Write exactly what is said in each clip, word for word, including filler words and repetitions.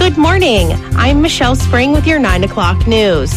Good morning. I'm Michelle Spring with your nine o'clock news.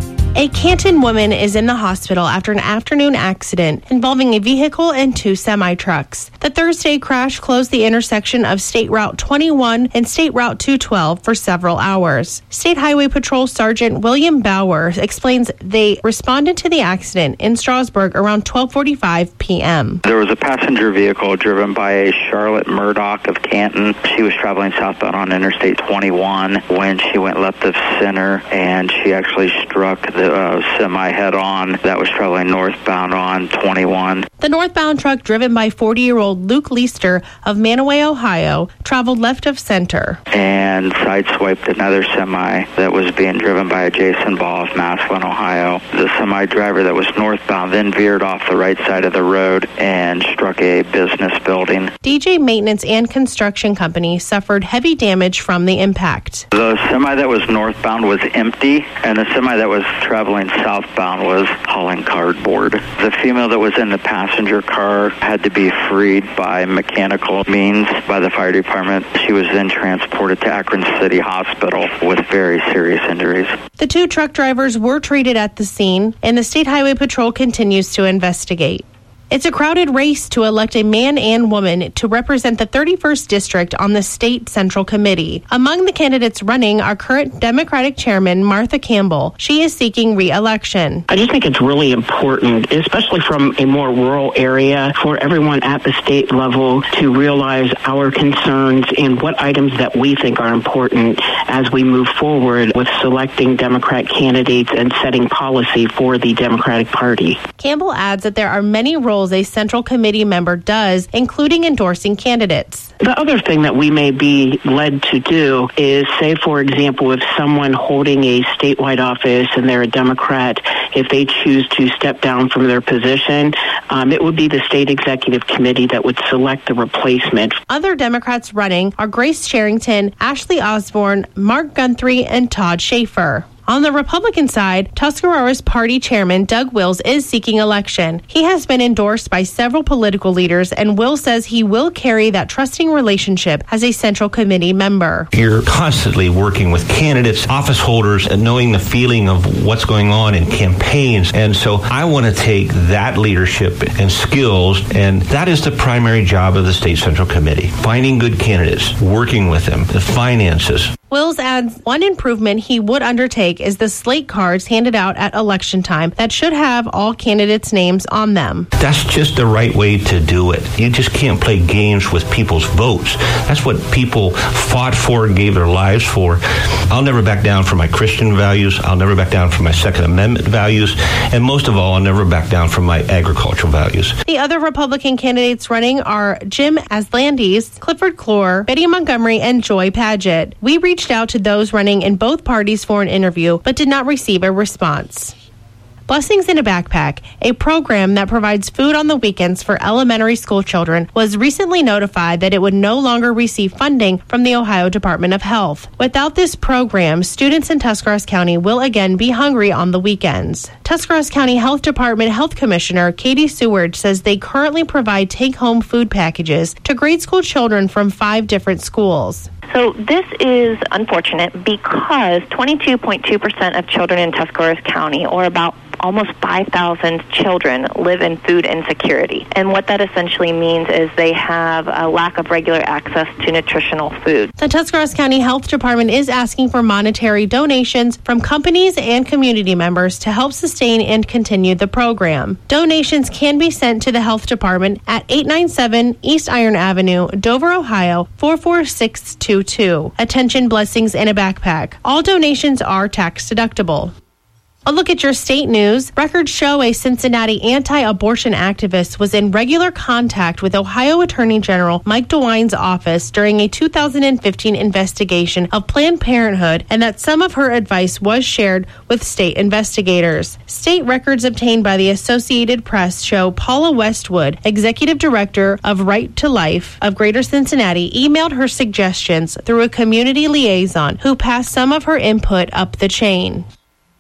A Canton woman is in the hospital after an afternoon accident involving a vehicle and two semi-trucks. The Thursday crash closed the intersection of State Route twenty-one and State Route two twelve for several hours. State Highway Patrol Sergeant William Bauer explains they responded to the accident in Strasburg around twelve forty-five p.m. There was a passenger vehicle driven by a Charlotte Murdoch of Canton. She was traveling southbound on Interstate twenty-one when she went left of center, and she actually struck the uh, semi head-on that was traveling northbound on twenty-one. The northbound truck, driven by forty-year-old Luke Leister of Manaway, Ohio, traveled left of center and sideswiped another semi that was being driven by a Jason Ball of Massillon, Ohio. The semi driver that was northbound then veered off the right side of the road and struck a business building. D J Maintenance and Construction Company suffered heavy damage from the impact. The semi that was northbound was empty, and the semi that was traveling southbound was hauling cardboard. The female that was in the passenger car had to be freed by mechanical means by the fire department. She was then transported to Akron City Hospital with very serious injuries. The two truck drivers were treated at the scene, and the State Highway Patrol continues to investigate. It's a crowded race to elect a man and woman to represent the thirty-first District on the State Central Committee. Among the candidates running are current Democratic Chairman Martha Campbell. She is seeking re-election. I just think it's really important, especially from a more rural area, for everyone at the state level to realize our concerns and what items that we think are important as we move forward with selecting Democrat candidates and setting policy for the Democratic Party. Campbell adds that there are many roles a Central Committee member does, including endorsing candidates. The other thing that we may be led to do is, say, for example, if someone holding a statewide office and they're a Democrat, if they choose to step down from their position, um, it would be the State Executive Committee that would select the replacement. Other Democrats running are Grace Sherrington, Ashley Osborne, Mark Guthrie, and Todd Schaefer. On the Republican side, Tuscarora's party chairman Doug Wills is seeking election. He has been endorsed by several political leaders, and Wills says he will carry that trusting relationship as a Central Committee member. You're constantly working with candidates, office holders, and knowing the feeling of what's going on in campaigns. And so I want to take that leadership and skills, and that is the primary job of the State Central Committee. Finding good candidates, working with them, the finances. Wills adds one improvement he would undertake is the slate cards handed out at election time that should have all candidates' names on them. That's just the right way to do it. You just can't play games with people's votes. That's what people fought for and gave their lives for. I'll never back down from my Christian values. I'll never back down from my Second Amendment values. And most of all, I'll never back down from my agricultural values. The other Republican candidates running are Jim Aslandes, Clifford Clore, Betty Montgomery, and Joy Padgett. We reached reached out to those running in both parties for an interview, but did not receive a response. Blessings in a Backpack, a program that provides food on the weekends for elementary school children, was recently notified that it would no longer receive funding from the Ohio Department of Health. Without this program, students in Tuscarawas County will again be hungry on the weekends. Tuscarawas County Health Department Health Commissioner Katie Seward says they currently provide take-home food packages to grade school children from five different schools. So this is unfortunate because twenty-two point two percent of children in Tuscarawas County, or about almost five thousand children, live in food insecurity. And what that essentially means is they have a lack of regular access to nutritional food. The Tuscarawas County Health Department is asking for monetary donations from companies and community members to help sustain and continue the program. Donations can be sent to the Health Department at eight ninety-seven East Iron Avenue, Dover, Ohio, four four six two two. Attention, Blessings in a Backpack. All donations are tax deductible. A look at your state news. Records show a Cincinnati anti-abortion activist was in regular contact with Ohio Attorney General Mike DeWine's office during a two thousand fifteen investigation of Planned Parenthood, and that some of her advice was shared with state investigators. State records obtained by the Associated Press show Paula Westwood, Executive Director of Right to Life of Greater Cincinnati, emailed her suggestions through a community liaison who passed some of her input up the chain.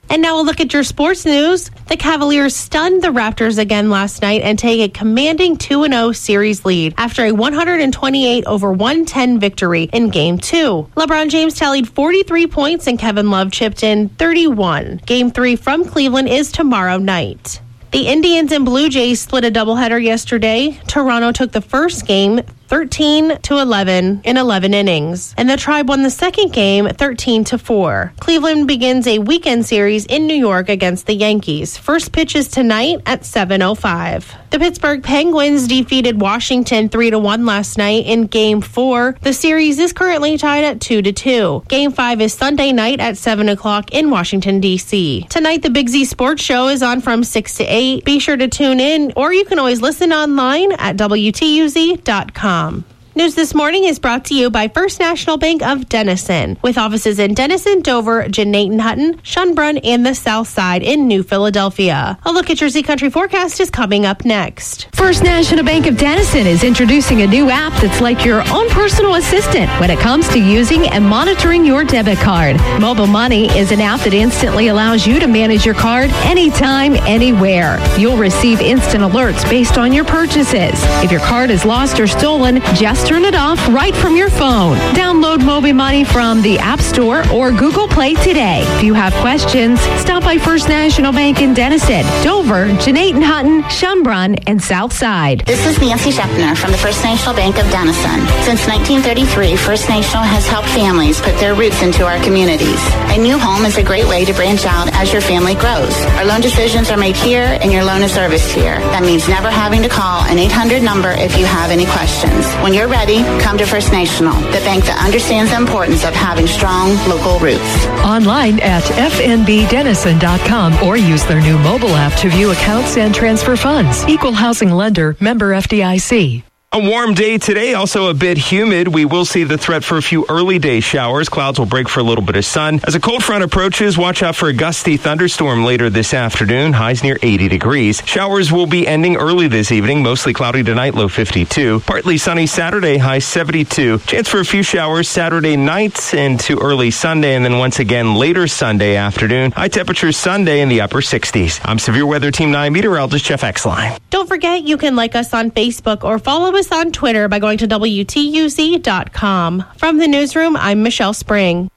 And now a look at your sports news. The Cavaliers stunned the Raptors again last night and take a commanding two and oh series lead after a one twenty-eight over one ten victory in Game two. LeBron James tallied forty-three points and Kevin Love chipped in thirty-one. Game three from Cleveland is tomorrow night. The Indians and Blue Jays split a doubleheader yesterday. Toronto took the first game thirteen to eleven in eleven innings, and the Tribe won the second game thirteen to four. Cleveland begins a weekend series in New York against the Yankees. First pitch is tonight at seven oh five. The Pittsburgh Penguins defeated Washington three to one last night in Game four. The series is currently tied at two to two. Game five is Sunday night at seven o'clock in Washington, D C. Tonight, the Big Z Sports Show is on from six to eight. Be sure to tune in, or you can always listen online at W T U Z dot com. News this morning is brought to you by First National Bank of Denison, with offices in Denison, Dover, Jeanette Hutton, Shunbrun, and the South Side in New Philadelphia. A look at your Z Country forecast is coming up next. First National Bank of Denison is introducing a new app that's like your own personal assistant when it comes to using and monitoring your debit card. Mobile Money is an app that instantly allows you to manage your card anytime, anywhere. You'll receive instant alerts based on your purchases. If your card is lost or stolen, just turn it off right from your phone. Download Moby Money from the App Store or Google Play today. If you have questions, stop by First National Bank in Denison, Dover, Jeanette Hutton, Shunbrun, and Southside. This is Nancy Shepner from the First National Bank of Denison. Since nineteen thirty-three, First National has helped families put their roots into our communities. A new home is a great way to branch out as your family grows. Our loan decisions are made here and your loan is serviced here. That means never having to call an eight hundred number if you have any questions. When you're ready, come to First National, the bank that understands the importance of having strong local roots. Online at f n b denison dot com or use their new mobile app to view accounts and transfer funds. Equal housing lender, member F D I C. A warm day today, also a bit humid. We will see the threat for a few early day showers. Clouds will break for a little bit of sun. As a cold front approaches, watch out for a gusty thunderstorm later this afternoon. Highs near eighty degrees. Showers will be ending early this evening. Mostly cloudy tonight, low fifty-two. Partly sunny Saturday, high seventy-two. Chance for a few showers Saturday night into early Sunday, and then once again later Sunday afternoon. High temperatures Sunday in the upper sixties. I'm Severe Weather Team nine meteorologist Jeff Exline. Don't forget, you can like us on Facebook or follow us on Twitter by going to W T U Z dot com. From the newsroom, I'm Michelle Spring.